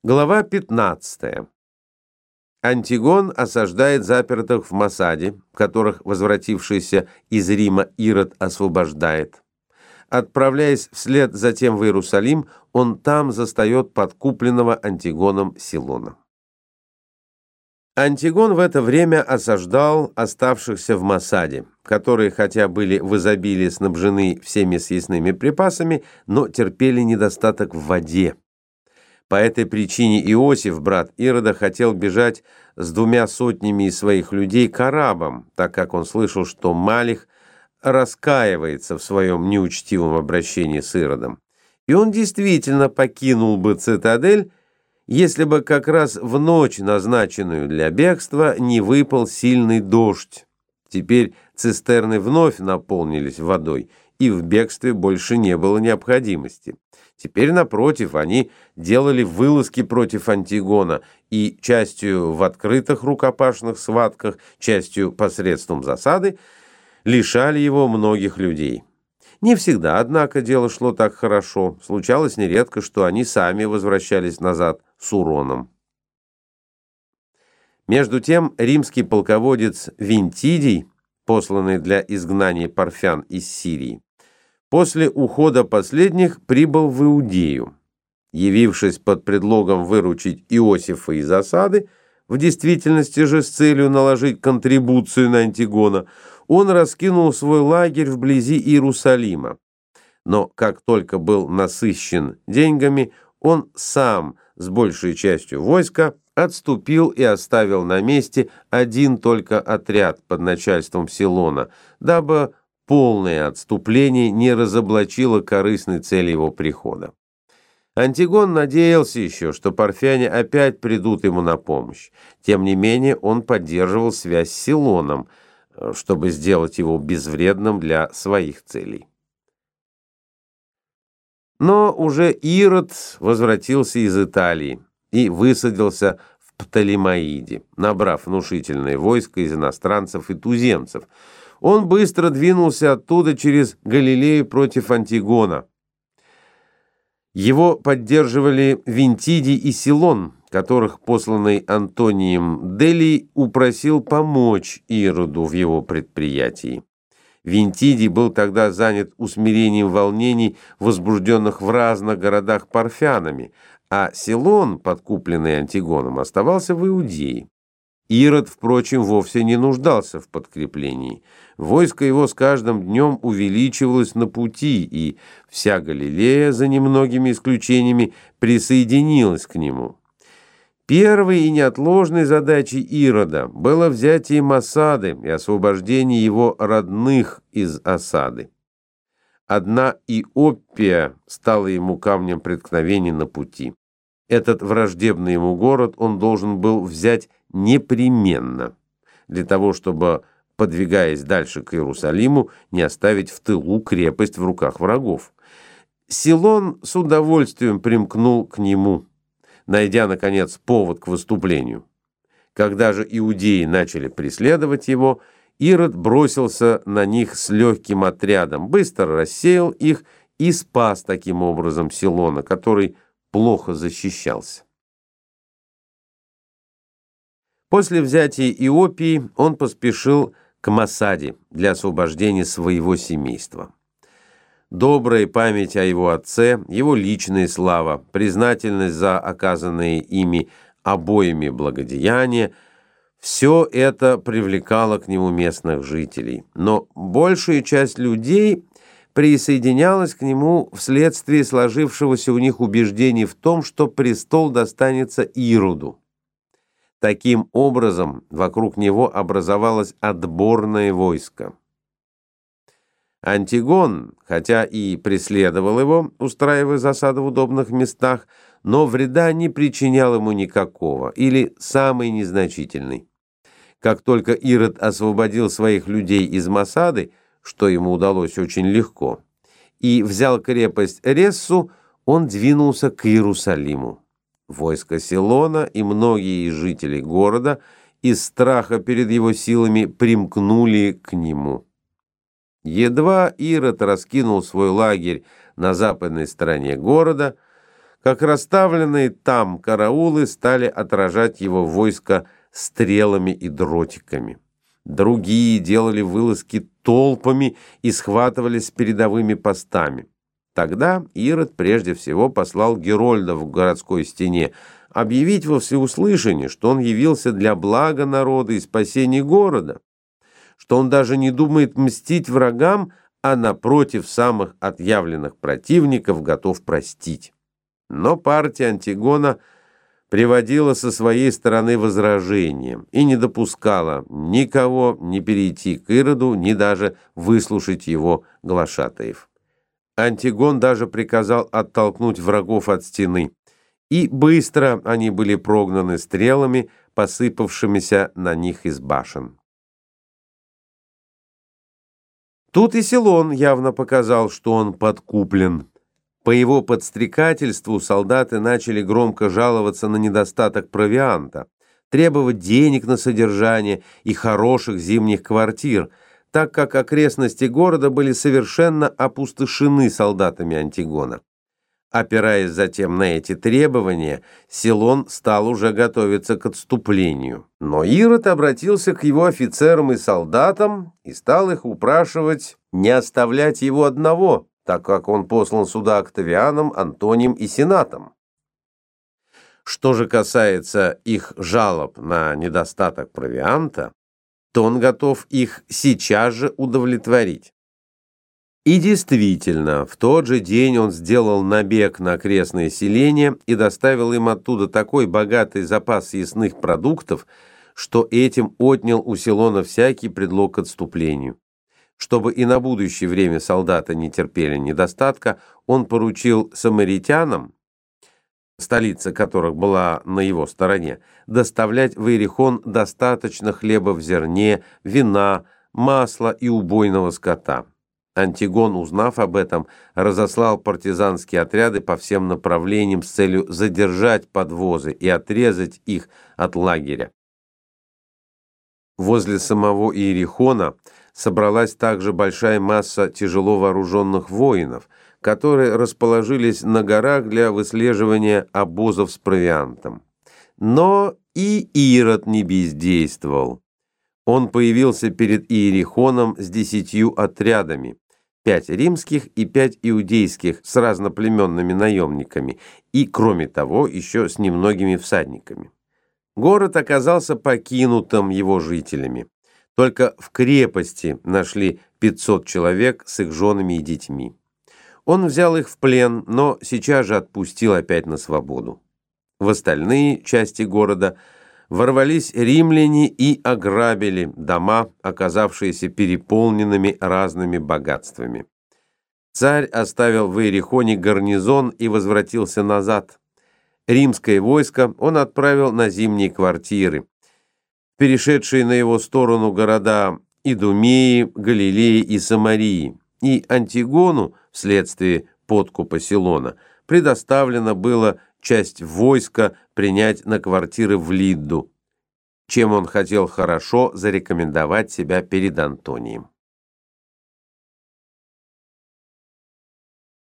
Глава 15. Антигон осаждает запертых в Массаде, которых возвратившийся из Рима Ирод освобождает. Отправляясь вслед затем в Иерусалим, он там застает подкупленного Антигоном Силона. Антигон в это время осаждал оставшихся в Массаде, которые хотя были в изобилии снабжены всеми съестными припасами, но терпели недостаток в воде. По этой причине Иосиф, брат Ирода, хотел бежать с 200 из своих людей к арабам, так как он слышал, что Малих раскаивается в своем неучтивом обращении с Иродом. И он действительно покинул бы цитадель, если бы как раз в ночь, назначенную для бегства, не выпал сильный дождь. Теперь цистерны вновь наполнились водой, и в бегстве больше не было необходимости. Теперь, напротив, они делали вылазки против Антигона и частью в открытых рукопашных схватках, частью посредством засады лишали его многих людей. Не всегда, однако, дело шло так хорошо. Случалось нередко, что они сами возвращались назад с уроном. Между тем, римский полководец Вентидий, посланный для изгнания парфян из Сирии, после ухода последних прибыл в Иудею. Явившись под предлогом выручить Иосифа из осады, в действительности же с целью наложить контрибуцию на Антигона, он раскинул свой лагерь вблизи Иерусалима. Но как только был насыщен деньгами, он сам с большей частью войска отступил и оставил на месте один только отряд под начальством Силона, дабы полное отступление не разоблачило корыстной цели его прихода. Антигон надеялся еще, что парфяне опять придут ему на помощь. Тем не менее, он поддерживал связь с Силоном, чтобы сделать его безвредным для своих целей. Но уже Ирод возвратился из Италии и высадился в Птолемаиде, набрав внушительное войско из иностранцев и туземцев. Он быстро двинулся оттуда через Галилею против Антигона. Его поддерживали Вентидий и Силон, которых посланный Антонием Делий упросил помочь Ироду в его предприятии. Вентидий был тогда занят усмирением волнений, возбужденных в разных городах парфянами, а Силон, подкупленный Антигоном, оставался в Иудее. Ирод, впрочем, вовсе не нуждался в подкреплении. Войско его с каждым днем увеличивалось на пути, и вся Галилея, за немногими исключениями, присоединилась к нему. Первой и неотложной задачей Ирода было взятие Массады и освобождение его родных из осады. Одна Иоппия стала ему камнем преткновения на пути. Этот враждебный ему город он должен был взять непременно, для того, чтобы, подвигаясь дальше к Иерусалиму, не оставить в тылу крепость в руках врагов. Силон с удовольствием примкнул к нему, найдя, наконец, повод к выступлению. Когда же иудеи начали преследовать его, Ирод бросился на них с легким отрядом, быстро рассеял их и спас таким образом Силона, который плохо защищался. После взятия Иопии он поспешил к Массаде для освобождения своего семейства. Добрая память о его отце, его личная слава, признательность за оказанные ими обоими благодеяния – все это привлекало к нему местных жителей. Но большая часть людей присоединялась к нему вследствие сложившегося у них убеждения в том, что престол достанется Ироду. Таким образом, вокруг него образовалось отборное войско. Антигон, хотя и преследовал его, устраивая засаду в удобных местах, но вреда не причинял ему никакого, или самый незначительный. Как только Ирод освободил своих людей из Массады, что ему удалось очень легко, и взял крепость Рессу, он двинулся к Иерусалиму. Войско Силона и многие жители города из страха перед его силами примкнули к нему. Едва Ирод раскинул свой лагерь на западной стороне города, как расставленные там караулы стали отражать его войско стрелами и дротиками. Другие делали вылазки толпами и схватывались с передовыми постами. Тогда Ирод прежде всего послал Герольда в городской стене объявить во всеуслышание, что он явился для блага народа и спасения города, что он даже не думает мстить врагам, а напротив самых отъявленных противников готов простить. Но партия Антигона приводила со своей стороны возражения и не допускала никого ни перейти к Ироду, ни даже выслушать его глашатаев. Антигон даже приказал оттолкнуть врагов от стены, и быстро они были прогнаны стрелами, посыпавшимися на них из башен. Тут и Силон явно показал, что он подкуплен. По его подстрекательству солдаты начали громко жаловаться на недостаток провианта, требовать денег на содержание и хороших зимних квартир, так как окрестности города были совершенно опустошены солдатами Антигона. Опираясь затем на эти требования, Силон стал уже готовиться к отступлению. Но Ирод обратился к его офицерам и солдатам и стал их упрашивать не оставлять его одного, так как он послан сюда Октавианом, Антонием и Сенатом. Что же касается их жалоб на недостаток провианта, то он готов их сейчас же удовлетворить. И действительно, в тот же день он сделал набег на окрестные селения и доставил им оттуда такой богатый запас съестных продуктов, что этим отнял у Силона всякий предлог к отступлению. Чтобы и на будущее время солдаты не терпели недостатка, он поручил самаритянам, столица которых была на его стороне, доставлять в Иерихон достаточно хлеба в зерне, вина, масла и убойного скота. Антигон, узнав об этом, разослал партизанские отряды по всем направлениям с целью задержать подвозы и отрезать их от лагеря. Возле самого Иерихона собралась также большая масса тяжело вооруженных воинов, которые расположились на горах для выслеживания обозов с провиантом. Но и Ирод не бездействовал. Он появился перед Иерихоном с 10 отрядами, 5 римских и 5 иудейских с разноплеменными наемниками, и, кроме того, еще с немногими всадниками. Город оказался покинутым его жителями. Только в крепости нашли 500 человек с их женами и детьми. Он взял их в плен, но сейчас же отпустил опять на свободу. В остальные части города ворвались римляне и ограбили дома, оказавшиеся переполненными разными богатствами. Царь оставил в Иерихоне гарнизон и возвратился назад. Римское войско он отправил на зимние квартиры. Перешедшие на его сторону города Идумеи, Галилеи и Самарии, и Антигону, вследствие подкупа Силона, предоставлено было часть войска принять на квартиры в Лидду, чем он хотел хорошо зарекомендовать себя перед Антонием.